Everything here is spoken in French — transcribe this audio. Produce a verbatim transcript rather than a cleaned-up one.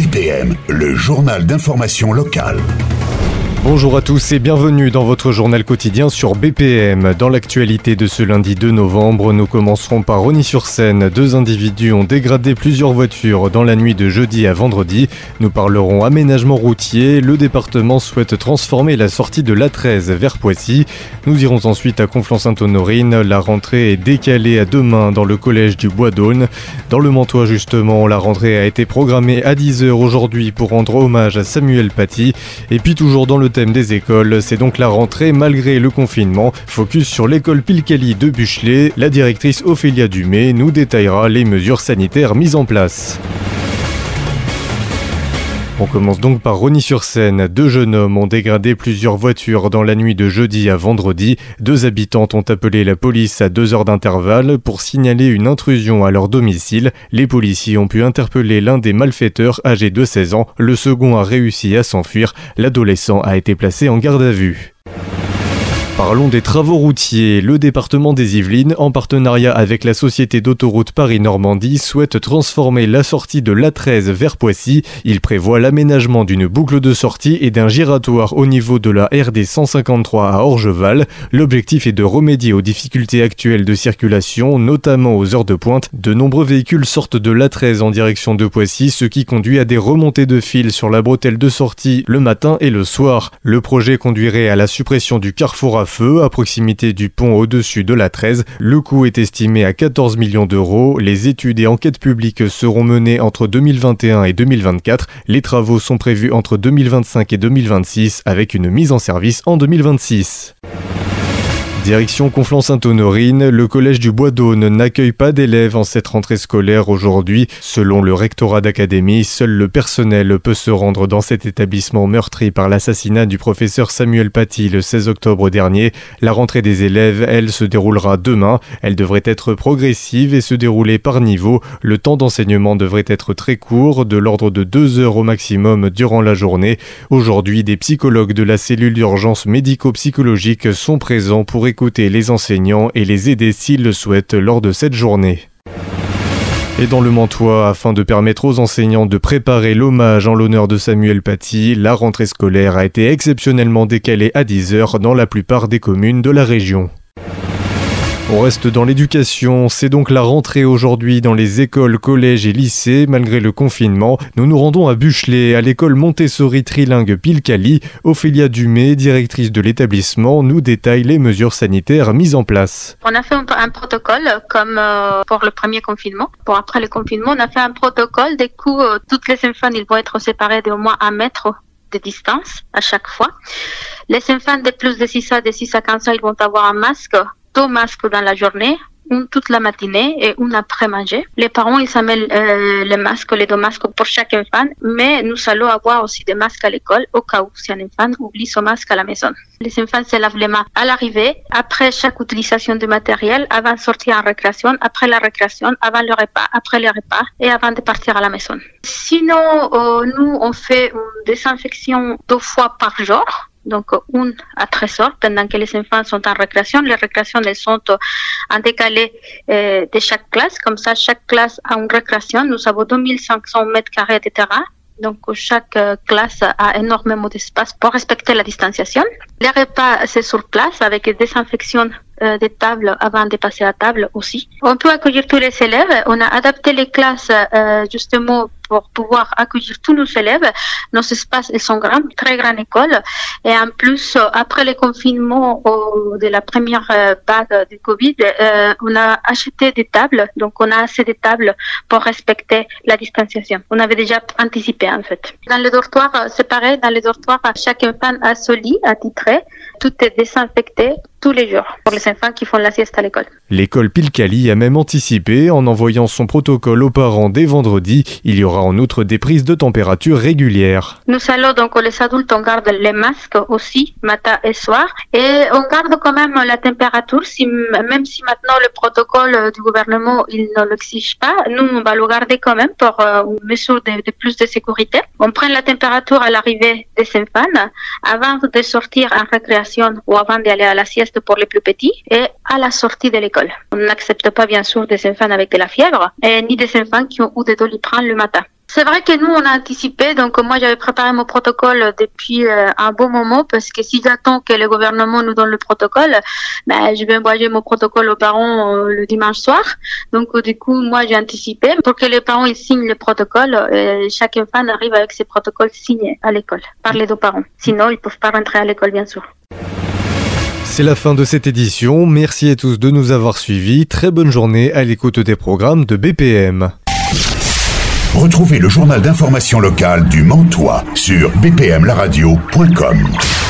B P M, le journal d'information locale. Bonjour à tous et bienvenue dans votre journal quotidien sur B P M. Dans l'actualité de ce lundi deux novembre, nous commencerons par Rosny-sur-Seine. Deux individus ont dégradé plusieurs voitures dans la nuit de jeudi à vendredi. Nous parlerons aménagement routier. Le département souhaite transformer la sortie de l'A treize vers Poissy. Nous irons ensuite à Conflans-Sainte-Honorine. La rentrée est décalée à demain dans le collège du Bois d'Aulne. Dans le Mantois justement, la rentrée a été programmée à dix heures aujourd'hui pour rendre hommage à Samuel Paty. Et puis toujours dans le thème des écoles, c'est donc la rentrée malgré le confinement. Focus sur l'école Pilcali de Buchelet. La directrice Ophélia Dumay nous détaillera les mesures sanitaires mises en place. On commence donc par Rosny-sur-Seine. Deux jeunes hommes ont dégradé plusieurs voitures dans la nuit de jeudi à vendredi. Deux habitantes ont appelé la police à deux heures d'intervalle pour signaler une intrusion à leur domicile. Les policiers ont pu interpeller l'un des malfaiteurs âgé de seize ans. Le second a réussi à s'enfuir. L'adolescent a été placé en garde à vue. Parlons des travaux routiers. Le département des Yvelines, en partenariat avec la société d'autoroute Paris-Normandie, souhaite transformer la sortie de l'A treize vers Poissy. Il prévoit l'aménagement d'une boucle de sortie et d'un giratoire au niveau de la R D cent cinquante-trois à Orgeval. L'objectif est de remédier aux difficultés actuelles de circulation, notamment aux heures de pointe. De nombreux véhicules sortent de l'A treize en direction de Poissy, ce qui conduit à des remontées de fil sur la bretelle de sortie le matin et le soir. Le projet conduirait à la suppression du carrefour à feu à proximité du pont au-dessus de l'A treize. Le coût est estimé à quatorze millions d'euros. Les études et enquêtes publiques seront menées entre deux mille vingt et un et deux mille vingt-quatre. Les travaux sont prévus entre deux mille vingt-cinq et deux mille vingt-six avec une mise en service en deux mille vingt-six. Direction Conflans-Sainte-Honorine, le collège du Bois d'Aulne n'accueille pas d'élèves en cette rentrée scolaire aujourd'hui. Selon le rectorat d'académie, seul le personnel peut se rendre dans cet établissement meurtri par l'assassinat du professeur Samuel Paty le seize octobre dernier. La rentrée des élèves, elle, se déroulera demain. Elle devrait être progressive et se dérouler par niveau. Le temps d'enseignement devrait être très court, de l'ordre de deux heures au maximum durant la journée. Aujourd'hui, des psychologues de la cellule d'urgence médico-psychologique sont présents pour écouter les enseignants et les aider s'ils le souhaitent lors de cette journée. Et dans le Mantois, afin de permettre aux enseignants de préparer l'hommage en l'honneur de Samuel Paty, la rentrée scolaire a été exceptionnellement décalée à dix heures dans la plupart des communes de la région. On reste dans l'éducation, c'est donc la rentrée aujourd'hui dans les écoles, collèges et lycées malgré le confinement. Nous nous rendons à Buchelet, à l'école Montessori trilingue Pilcali. Ophélia Dumay, directrice de l'établissement, nous détaille les mesures sanitaires mises en place. On a fait un, un protocole comme euh, pour le premier confinement. Pour après le confinement, on a fait un protocole. Du coup, euh, toutes les enfants ils vont être séparés d'au moins un mètre de distance à chaque fois. Les enfants de plus de six ans, de six à quinze ans, ils vont avoir un masque. Deux masques dans la journée, une toute la matinée et une après manger. Les parents, ils s'amènent euh, les masques, les deux masques pour chaque enfant, mais nous allons avoir aussi des masques à l'école au cas où si un enfant oublie son masque à la maison. Les enfants se lavent les mains à l'arrivée, après chaque utilisation du matériel, avant de sortir en récréation, après la récréation, avant le repas, après le repas et avant de partir à la maison. Sinon, euh, nous, on fait une désinfection deux fois par jour. Donc, une à treize heures, pendant que les enfants sont en récréation. Les récréations, elles sont en décalé euh, de chaque classe. Comme ça, chaque classe a une récréation. Nous avons deux mille cinq cents mètres carrés de terrain. Donc, chaque euh, classe a énormément d'espace pour respecter la distanciation. Les repas, c'est sur place avec des désinfections euh, des tables avant de passer à table aussi. On peut accueillir tous les élèves. On a adapté les classes euh, justement pour pouvoir accueillir tous nos élèves. Nos espaces, ils sont grands, très grande école. Et en plus, après le confinement euh, de la première euh, vague du Covid, euh, on a acheté des tables. Donc, on a assez de tables pour respecter la distanciation. On avait déjà anticipé, en fait. Dans le dortoir, c'est pareil. Dans le dortoir, chaque enfant a son lit attitré. Tout est désinfecté tous les jours pour les enfants qui font la sieste à l'école. L'école Pilcali a même anticipé en envoyant son protocole aux parents dès vendredi. Il y aura en outre des prises de température régulières. Nous allons donc, les adultes, on garde les masques aussi, matin et soir. Et on garde quand même la température, si, même si maintenant le protocole du gouvernement, il ne l'exige pas. Nous, on va le garder quand même pour euh, une mesure de, de plus de sécurité. On prend la température à l'arrivée des enfants avant de sortir en récréation ou avant d'aller à la sieste pour les plus petits et à la sortie de l'école. On n'accepte pas bien sûr des enfants avec de la fièvre et ni des enfants qui ont eu des doliprane le matin. C'est vrai que nous, on a anticipé. Donc, moi, j'avais préparé mon protocole depuis euh, un bon moment parce que si j'attends que le gouvernement nous donne le protocole, ben, je vais envoyer mon protocole aux parents euh, le dimanche soir. Donc, euh, du coup, moi, j'ai anticipé pour que les parents ils signent le protocole. Euh, chaque enfant arrive avec ses protocoles signés à l'école par les deux parents. Sinon, ils peuvent pas rentrer à l'école, bien sûr. C'est la fin de cette édition. Merci à tous de nous avoir suivis. Très bonne journée à l'écoute des programmes de B P M. Retrouvez le journal d'information locale du Mantois sur b p m la radio point com.